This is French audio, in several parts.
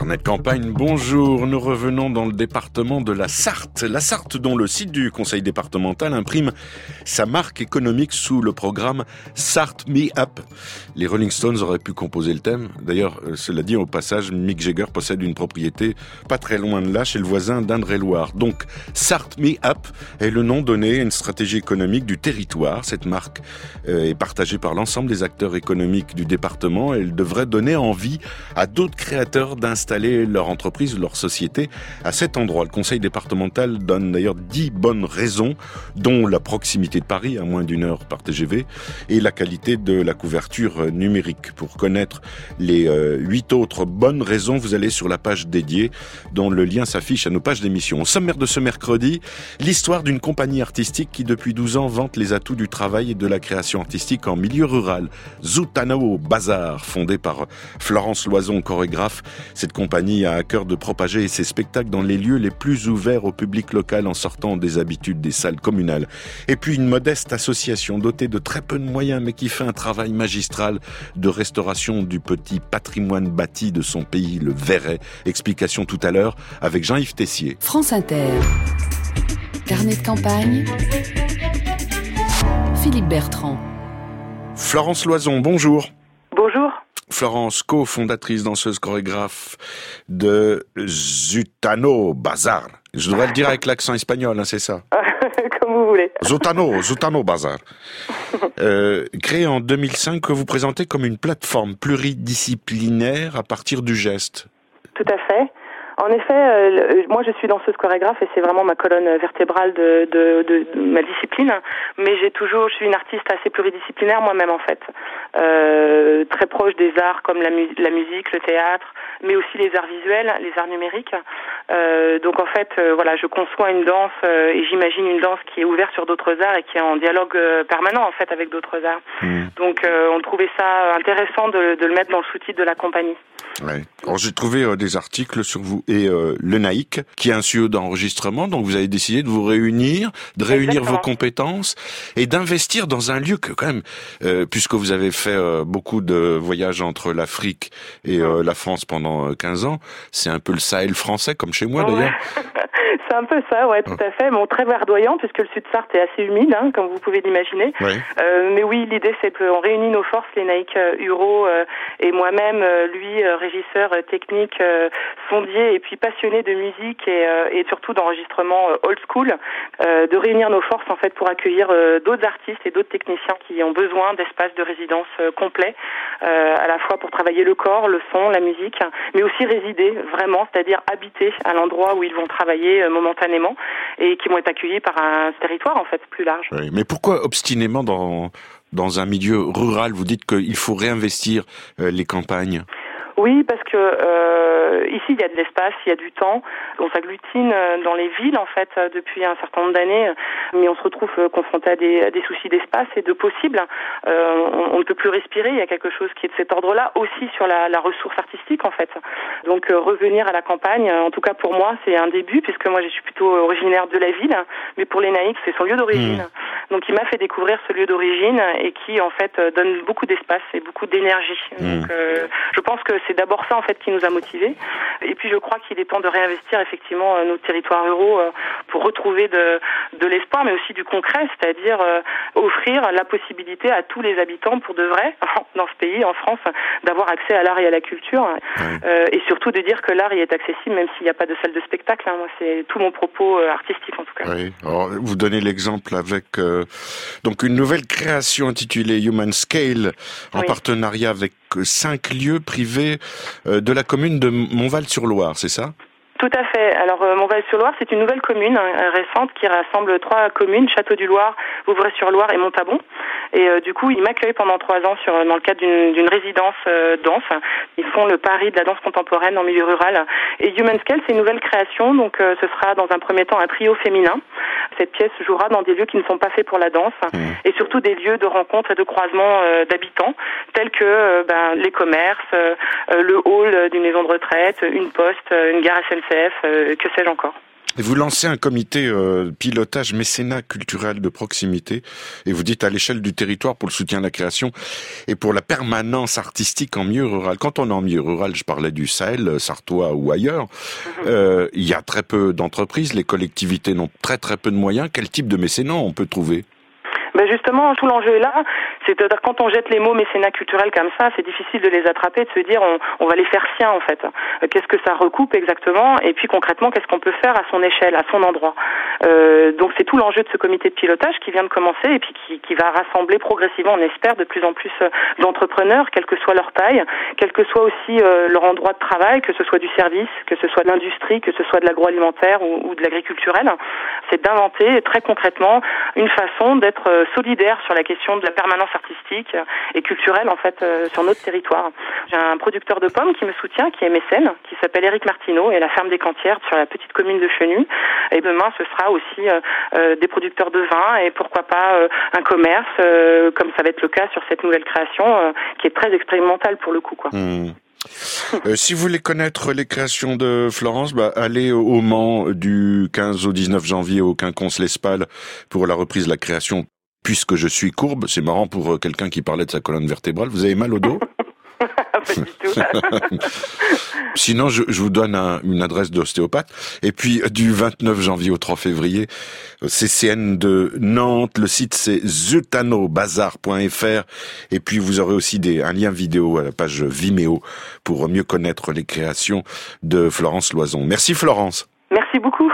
Carnet de campagne, bonjour. Nous revenons dans le département de la Sarthe. La Sarthe dont le site du conseil départemental imprime sa marque économique sous le programme Sarthe Me Up. Les Rolling Stones auraient pu composer le thème. D'ailleurs, cela dit, au passage, Mick Jagger possède une propriété pas très loin de là, chez le voisin d'Indre-et-Loire. Donc, Sarthe Me Up est le nom donné à une stratégie économique du territoire. Cette marque est partagée par l'ensemble des acteurs économiques du département. Elle devrait donner envie à d'autres créateurs d'installer leur entreprise, leur société à cet endroit. Le conseil départemental donne d'ailleurs 10 bonnes raisons, dont la proximité de Paris, à moins d'une heure par TGV, et la qualité de la couverture numérique. Pour connaître les 8 autres bonnes raisons, vous allez sur la page dédiée, dont le lien s'affiche à nos pages d'émission. Au sommaire de ce mercredi, l'histoire d'une compagnie artistique qui depuis 12 ans vante les atouts du travail et de la création artistique en milieu rural. Zoutano Bazar, fondée par Florence Loison, chorégraphe. Cette compagnie a à cœur de propager ses spectacles dans les lieux les plus ouverts au public local en sortant des habitudes des salles communales. Et puis une modeste association dotée de très peu de moyens mais qui fait un travail magistral de restauration du petit patrimoine bâti de son pays, le Verret. Explication tout à l'heure avec Jean-Yves Tessier. France Inter. Carnet de campagne. Philippe Bertrand. Florence Loison, bonjour. Bonjour. Florence, cofondatrice, danseuse, chorégraphe de Zoutano Bazar. Je devrais le dire avec l'accent espagnol, hein, c'est ça? Comme vous voulez. Zoutano Bazar. Créée en 2005, que vous présentez comme une plateforme pluridisciplinaire à partir du geste. Tout à fait. En effet, moi je suis danseuse chorégraphe et c'est vraiment ma colonne vertébrale de ma discipline. Mais je suis une artiste assez pluridisciplinaire moi-même en fait, très proche des arts comme la musique, le théâtre, mais aussi les arts visuels, les arts numériques. Donc en fait, voilà, je conçois une danse et j'imagine une danse qui est ouverte sur d'autres arts et qui est en dialogue permanent en fait avec d'autres arts. Donc on trouvait ça intéressant de le mettre dans le sous-titre de la compagnie. Ouais. Alors j'ai trouvé des articles sur vous et le Naïc, qui est un studio d'enregistrement, donc vous avez décidé de vous réunir, de réunir Exactement. vos compétences et d'investir dans un lieu que quand même, puisque vous avez fait beaucoup de voyages entre l'Afrique et la France pendant 15 ans, c'est un peu le Sahel français, comme chez moi d'ailleurs. C'est un peu ça, ouais, tout à fait. Bon, très verdoyant, puisque le sud Sarthe est assez humide, hein, comme vous pouvez l'imaginer. Ouais. Mais oui, l'idée, c'est qu'on réunit nos forces, les Naïc Huro et moi-même, lui, régisseur technique, sondier et puis passionné de musique et surtout d'enregistrement old school, de réunir nos forces, en fait, pour accueillir d'autres artistes et d'autres techniciens qui ont besoin d'espaces de résidence complets, à la fois pour travailler le corps, le son, la musique, mais aussi résider vraiment, c'est-à-dire habiter à l'endroit où ils vont travailler momentanément et qui vont être accueillis par un territoire en fait plus large. Oui, mais pourquoi obstinément dans un milieu rural, vous dites qu'il faut réinvestir les campagnes? Oui, parce que ici il y a de l'espace, il y a du temps. On s'agglutine dans les villes en fait depuis un certain nombre d'années, mais on se retrouve confronté à des soucis d'espace et de possibles. On ne peut plus respirer. Il y a quelque chose qui est de cet ordre-là aussi sur la ressource artistique en fait. Donc revenir à la campagne, en tout cas pour moi, c'est un début puisque moi je suis plutôt originaire de la ville, mais pour les Naïcs c'est son lieu d'origine. Donc il m'a fait découvrir ce lieu d'origine et qui en fait donne beaucoup d'espace et beaucoup d'énergie. Donc je pense que c'est d'abord ça en fait qui nous a motivés. Et puis je crois qu'il est temps de réinvestir effectivement nos territoires ruraux pour retrouver de l'espoir, mais aussi du concret, c'est-à-dire offrir la possibilité à tous les habitants pour de vrai dans ce pays, en France, d'avoir accès à l'art et à la culture, et surtout de dire que l'art y est accessible même s'il n'y a pas de salle de spectacle. Moi, c'est tout mon propos artistique en tout cas. Oui. Alors, vous donnez l'exemple avec donc une nouvelle création intitulée Human Scale en partenariat avec 5 lieux privés de la commune de Montval-sur-Loire, c'est ça? Tout à fait. Alors Montval-sur-Loire, c'est une nouvelle commune récente qui rassemble 3 communes, Château-du-Loir, Vouvray-sur-Loire et Montabon. Et du coup, ils m'accueillent pendant 3 ans dans le cadre d'une résidence danse. Ils font le pari de la danse contemporaine en milieu rural. Et Human Scale, c'est une nouvelle création, donc ce sera dans un premier temps un trio féminin. Cette pièce jouera dans des lieux qui ne sont pas faits pour la danse et surtout des lieux de rencontre et de croisement d'habitants, tels que les commerces, le hall d'une maison de retraite, une poste, une gare SNCF, que sais-je encore. Et vous lancez un comité pilotage mécénat culturel de proximité et vous dites à l'échelle du territoire pour le soutien à la création et pour la permanence artistique en milieu rural. Quand on est en milieu rural, je parlais du Sahel, sartois ou ailleurs, il y a très peu d'entreprises, les collectivités n'ont très peu de moyens. Quel type de mécénat on peut trouver ? Justement, tout l'enjeu est là. C'est-à-dire quand on jette les mots mécénat culturel comme ça, c'est difficile de les attraper, de se dire on va les faire siens en fait. Qu'est-ce que ça recoupe exactement ? Et puis concrètement, qu'est-ce qu'on peut faire à son échelle, à son endroit ? Donc c'est tout l'enjeu de ce comité de pilotage qui vient de commencer et puis qui va rassembler progressivement, on espère, de plus en plus d'entrepreneurs, quelle que soit leur taille, quel que soit aussi leur endroit de travail, que ce soit du service, que ce soit de l'industrie, que ce soit de l'agroalimentaire ou de l'agriculturel. C'est d'inventer très concrètement une façon d'être solidaire sur la question de la permanence artistique et culturelle en fait sur notre territoire. J'ai un producteur de pommes qui me soutient, qui est mécène, qui s'appelle Éric Martineau et la ferme des Cantières sur la petite commune de Chenu. Et demain ce sera aussi des producteurs de vin et pourquoi pas un commerce comme ça va être le cas sur cette nouvelle création qui est très expérimentale pour le coup quoi. Si vous voulez connaître les créations de Florence, allez au Mans du 15 au 19 janvier au Quinconce l'Espal pour la reprise de la création Puisque je suis courbe. C'est marrant pour quelqu'un qui parlait de sa colonne vertébrale. Vous avez mal au dos ? Pas du tout. Sinon, je vous donne une adresse d'ostéopathe. Et puis, du 29 janvier au 3 février, CCN de Nantes. Le site, c'est zutanobazar.fr. Et puis, vous aurez aussi un lien vidéo à la page Vimeo pour mieux connaître les créations de Florence Loison. Merci, Florence. Merci beaucoup.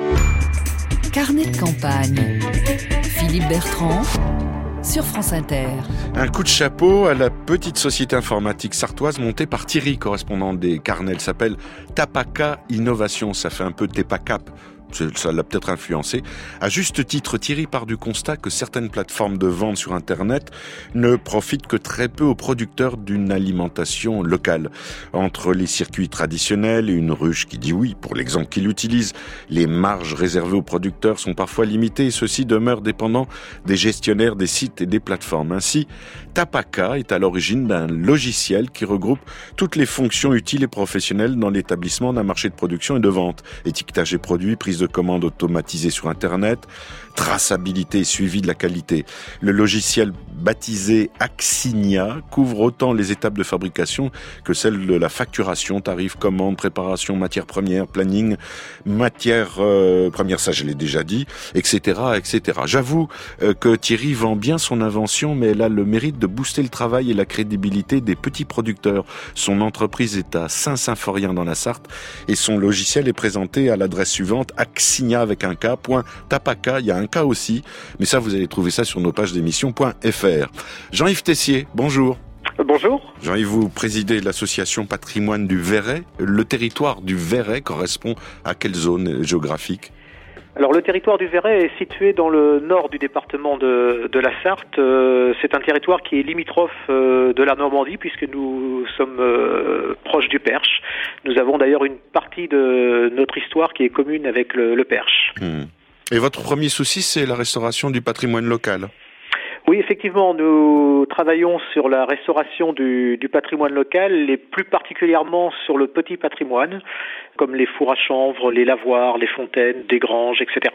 Carnet de campagne. Philippe Bertrand sur France Inter. Un coup de chapeau à la petite société informatique sartoise montée par Thierry, correspondant des carnets. Elle s'appelle Tapaka Innovation. Ça fait un peu Tepacap. Ça l'a peut-être influencé. À juste titre, Thierry part du constat que certaines plateformes de vente sur Internet ne profitent que très peu aux producteurs d'une alimentation locale. Entre les circuits traditionnels et une ruche qui dit oui, pour l'exemple qu'il utilise, les marges réservées aux producteurs sont parfois limitées et ceux-ci demeurent dépendants des gestionnaires des sites et des plateformes. Ainsi, Tapaka est à l'origine d'un logiciel qui regroupe toutes les fonctions utiles et professionnelles dans l'établissement d'un marché de production et de vente. Étiquetage des produits, prise de commande automatisée sur Internet, traçabilité et suivi de la qualité. Le logiciel baptisé Axinia couvre autant les étapes de fabrication que celles de la facturation, tarifs, commandes, préparation, matières premières, planning, matières premières, ça je l'ai déjà dit, etc., etc. J'avoue que Thierry vend bien son invention, mais elle a le mérite de booster le travail et la crédibilité des petits producteurs. Son entreprise est à Saint-Symphorien dans la Sarthe et son logiciel est présenté à l'adresse suivante, Axinia avec un K, .tapaka, il y a un K aussi, mais ça vous allez trouver ça sur nos pages d'émission.fr. Jean-Yves Tessier, bonjour. Bonjour. Jean-Yves, vous présidez l'association Patrimoine du Verret. Le territoire du Verret correspond à quelle zone géographique ? Alors le territoire du Verret est situé dans le nord du département de la Sarthe. C'est un territoire qui est limitrophe de la Normandie puisque nous sommes proches du Perche. Nous avons d'ailleurs une partie de notre histoire qui est commune avec le Perche. Et votre premier souci, c'est la restauration du patrimoine local ? Oui, effectivement, nous travaillons sur la restauration du patrimoine local et plus particulièrement sur le petit patrimoine, comme les fours à chanvre, les lavoirs, les fontaines, des granges, etc.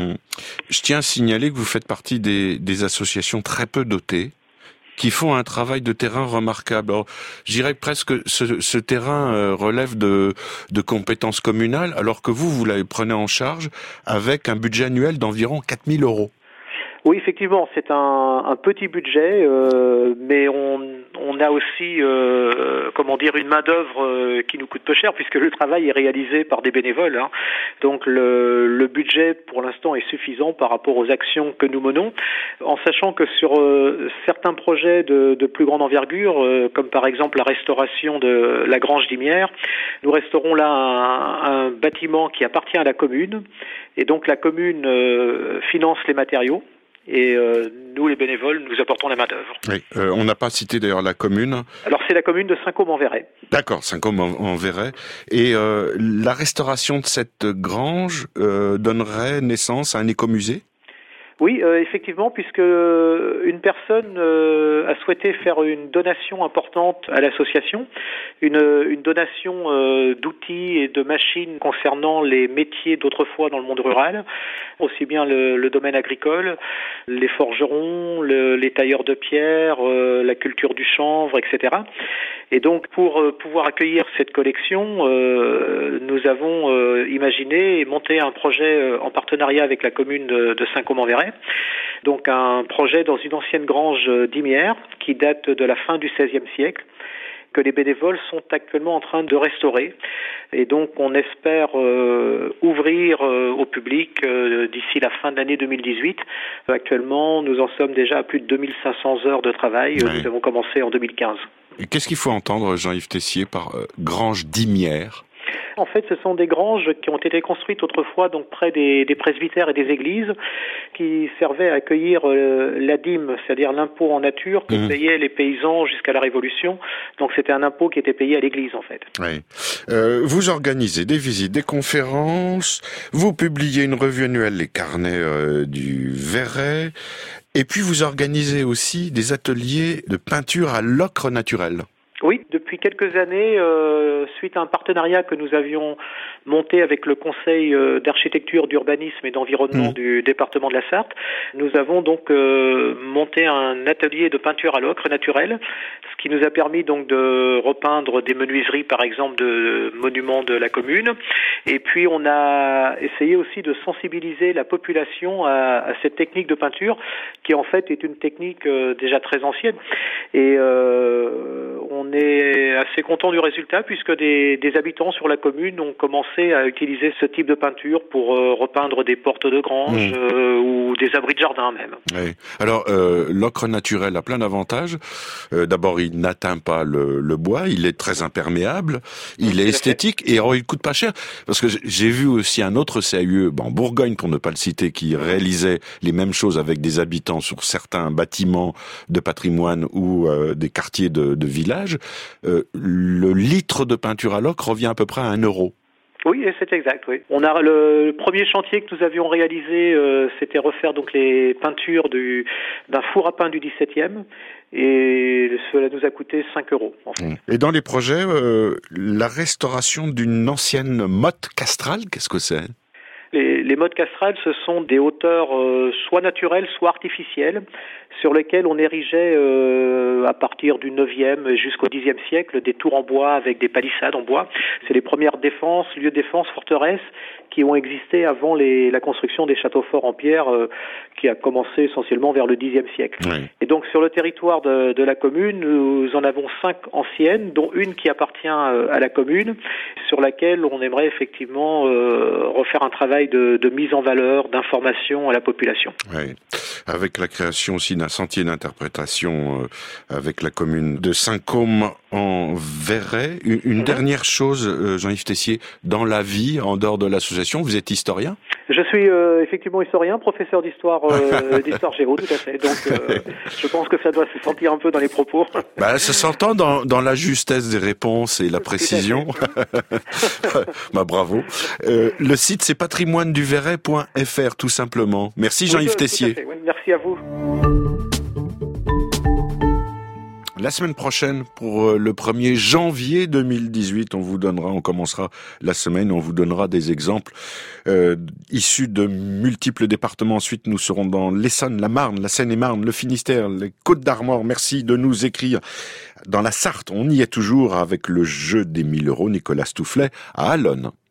Je tiens à signaler que vous faites partie des associations très peu dotées qui font un travail de terrain remarquable. Alors, je dirais presque que ce terrain relève de compétences communales, alors que vous la prenez en charge avec un budget annuel d'environ 4 000 €. Oui, effectivement, c'est un petit budget, mais on a aussi, une main-d'œuvre qui nous coûte peu cher puisque le travail est réalisé par des bénévoles. Donc le budget, pour l'instant, est suffisant par rapport aux actions que nous menons, en sachant que sur certains projets de plus grande envergure, comme par exemple la restauration de la Grange d'Imières, nous restaurons là un bâtiment qui appartient à la commune, et donc la commune finance les matériaux. Et nous, les bénévoles, nous apportons la main-d'œuvre. Oui, on n'a pas cité d'ailleurs la commune. Alors c'est la commune de Saint-Côme-en-Verret. D'accord, Saint-Côme-en-Verret. Et la restauration de cette grange donnerait naissance à un écomusée ? Oui, effectivement, puisque une personne a souhaité faire une donation importante à l'association, une donation d'outils et de machines concernant les métiers d'autrefois dans le monde rural, aussi bien le domaine agricole, les forgerons, les tailleurs de pierre, la culture du chanvre, etc. Et donc, pour pouvoir accueillir cette collection, nous avons imaginé et monté un projet en partenariat avec la commune de Saint-Côme-en-Véret. Donc, un projet dans une ancienne grange d'Imières qui date de la fin du XVIe siècle, que les bénévoles sont actuellement en train de restaurer. Et donc, on espère ouvrir au public d'ici la fin de l'année 2018. Actuellement, nous en sommes déjà à plus de 2500 heures de travail. Ouais. Nous avons commencé en 2015. Et qu'est-ce qu'il faut entendre, Jean-Yves Tessier, par grange d'Imières ? En fait, ce sont des granges qui ont été construites autrefois donc près des presbytères et des églises, qui servaient à accueillir la dîme, c'est-à-dire l'impôt en nature que payaient les paysans jusqu'à la Révolution. Donc c'était un impôt qui était payé à l'église en fait. Oui. Vous organisez des visites, des conférences, vous publiez une revue annuelle, les carnets du Verret, et puis vous organisez aussi des ateliers de peinture à l'ocre naturel. Oui, depuis quelques années, suite à un partenariat que nous avions monté avec le Conseil d'architecture, d'urbanisme et d'environnement du département de la Sarthe, nous avons donc monté un atelier de peinture à l'ocre naturel, ce qui nous a permis donc de repeindre des menuiseries, par exemple, de monuments de la commune. Et puis on a essayé aussi de sensibiliser la population à cette technique de peinture, qui en fait est une technique déjà très ancienne. Et on est assez content du résultat puisque des habitants sur la commune ont commencé à utiliser ce type de peinture pour repeindre des portes de grange ou des abris de jardin même. Oui. Alors l'ocre naturel a plein d'avantages. D'abord, il n'atteint pas le bois, il est très imperméable, il est esthétique et il coûte pas cher. Parce que j'ai vu aussi un autre CAUE, en Bourgogne pour ne pas le citer, qui réalisait les mêmes choses avec des habitants sur certains bâtiments de patrimoine ou des quartiers de villages. Le litre de peinture à l'ocre revient à peu près à 1 €. Oui, c'est exact, oui. On a le premier chantier que nous avions réalisé, c'était refaire donc les peintures d'un four à pain du XVIIe, et cela nous a coûté 5 €. En fait. Et dans les projets, la restauration d'une ancienne motte castrale, qu'est-ce que c'est ? Les mottes castrales, ce sont des hauteurs soit naturelles, soit artificielles, sur lesquelles on érigeait à partir du 9e jusqu'au 10e siècle des tours en bois avec des palissades en bois. C'est les premières défenses, lieux de défense, forteresses qui ont existé avant la construction des châteaux forts en pierre qui a commencé essentiellement vers le 10e siècle. Oui. Et donc sur le territoire de la commune, nous en avons 5 anciennes, dont une qui appartient à la commune, sur laquelle on aimerait effectivement refaire un travail de mise en valeur, d'information à la population. Oui. Avec la création aussi d'un sentier d'interprétation avec la commune de Saint-Côme-en-Véret. Une dernière chose, Jean-Yves Tessier, dans la vie, en dehors de l'association, vous êtes historien ? Je suis effectivement historien, professeur d'histoire géo, tout à fait. Donc je pense que ça doit se sentir un peu dans les propos. Ça s'entend dans la justesse des réponses et la précision. Bravo. Le site, c'est patrimoineduverret.fr, tout simplement. Merci Jean-Yves Tessier. Oui, merci à vous. La semaine prochaine, pour le 1er janvier 2018, on commencera la semaine, on vous donnera des exemples issus de multiples départements. Ensuite, nous serons dans l'Essonne, la Marne, la Seine-et-Marne, le Finistère, les Côtes-d'Armor. Merci de nous écrire. Dans la Sarthe, on y est toujours avec le jeu des 1 000 €, Nicolas Stoufflet, à Allonne.